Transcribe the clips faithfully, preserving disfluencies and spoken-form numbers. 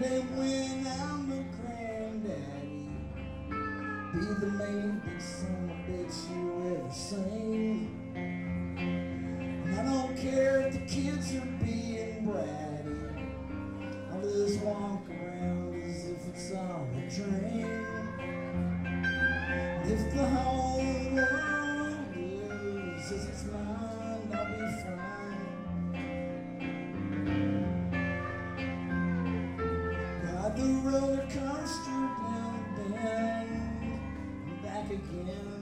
Someday when I'm a granddaddy, be the main big son of a bitch you ever seen. And I don't care if the kids are being bratty, I'll just walk around as if it's all a dream. And if the whole world loses its mind, I'll be fine. Ride the roller coaster down the bend and back again.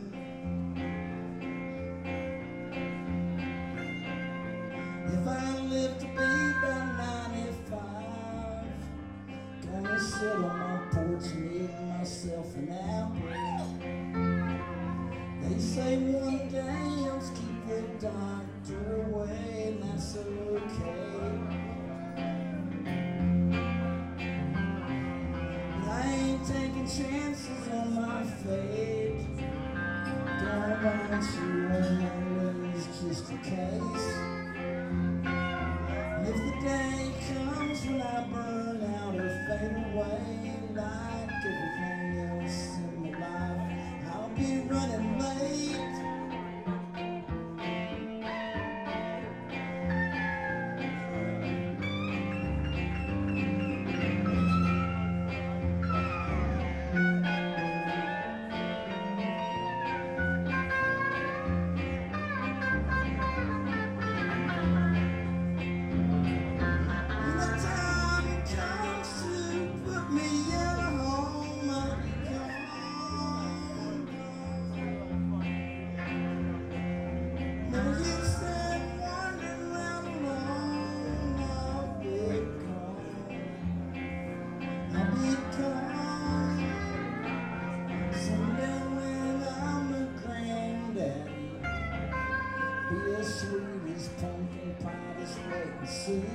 If I live to be about ninety-five, gonna sit on my porch and eat myself an apple. They say one day I'll keep the doctor away, and that's okay. But I ain't taking chances on my fate. Don't want you on my knees just in case. If the day comes when I burn out or fade away like everything else in my life, I'll be running late. Be as sweet as pumpkin pie, just wait and see.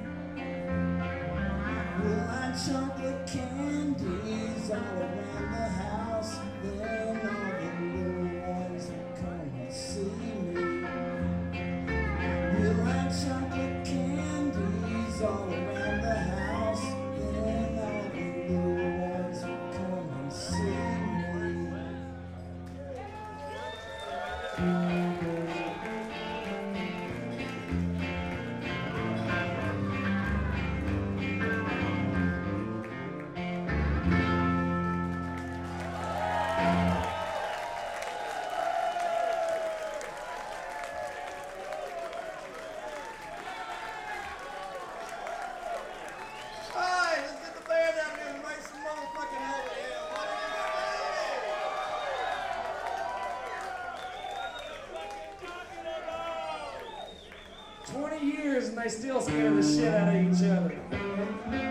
We'll light chocolate candies all around the house, then all the little ones will come and see me. We'll light chocolate candies all around the house, then all the little ones will come and see me. twenty years and they still scare the shit out of each other.